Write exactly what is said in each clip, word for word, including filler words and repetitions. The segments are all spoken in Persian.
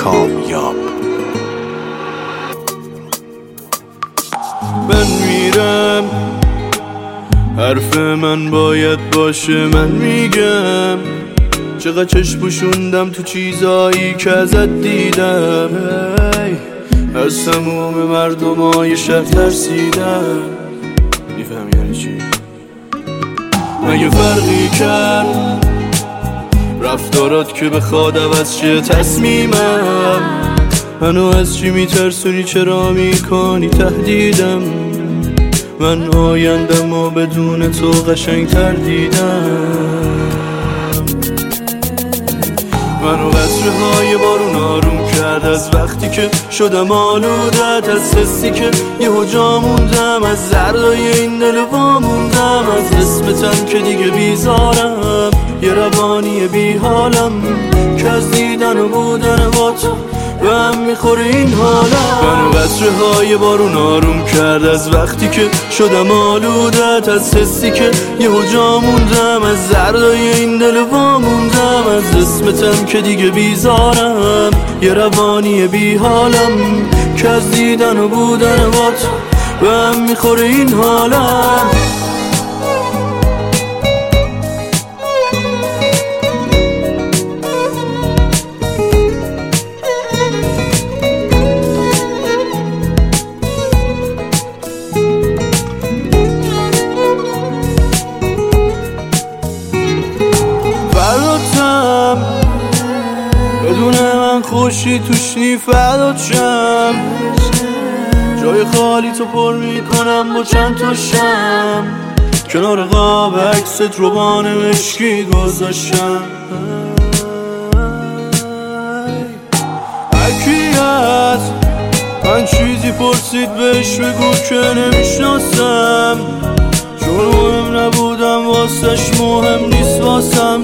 کامیاب. من میرم، حرف من باید باشه، من میگم چقدر چشم پوشوندم تو چیزایی که ازت دیدم. از تموم مردمای شهر ترسیدم. میفهم یعنی چی؟ مگه فرقی کرد رفتارات که بخواد عوض شه تصمیمم؟ منو از چی میترسونی؟ چرا میکنی تهدیدم؟ من آیندم و بدون تو قشنگ تر دیدم. منو قطره‌های بارون آروم کرد از وقتی که شدم آلودت، از حسی که یهو جا موندم، از زردای این دل واموندم، از اسمتم که دیگه بیزارم، یه روانی بی حالم که از دیدن و بودن با تو به هم میخوره این حالم. منو قطره‌های بارون آروم کرد از وقتی که شدم آلودت، از حسی که یهو جا موندم، از زردای این دل واموندم، از اسمتم که دیگه بیزارم، یه روانی بی حالم که از دیدن و بودن با تو به هم میخوره این حالم. بدون من خوشی توش نی فدات شم، جای خالی تو پر میکنم با چند تا شم، کنار قاب عکست روبان مشکی گذاشتم. هرکی از من چیزی پرسید بهش بگو که نمیشناسم، چون مهم نبودم واسش مهم نیست واسم.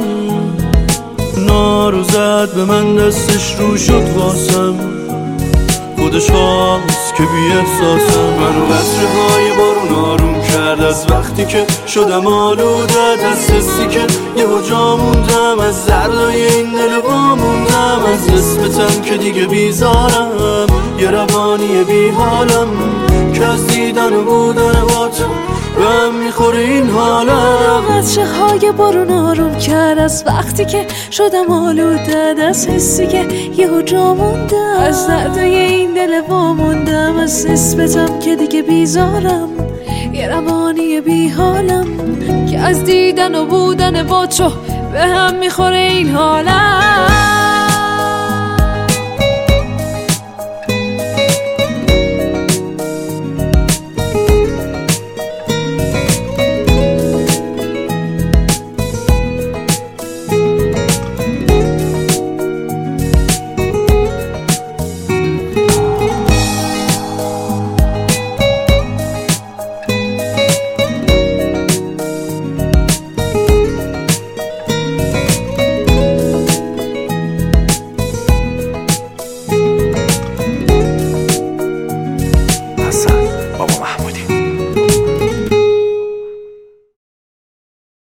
نارو زد به من دستش رو شد واسم، خودش خواست که بی احساسم. منو قطره‌های بارون آروم کرد از وقتی که شدم آلودت، از حسی که یهو جا موندم، از زردای این دل واموندم، از اسمتم که دیگه بیزارم، یه روانی بی حالم که از دیدن و بودن با تو به هم میخوره این حالم. قطره‌های بارون آروم کرد از وقتی که شدم آلودت، از حسی که یهو جا موندم، از دردای این دل واموندم، از اسمتم که دیگه بیزارم، یه روانی بی حالم که از دیدن و بودن با تو به هم میخوره این حالم.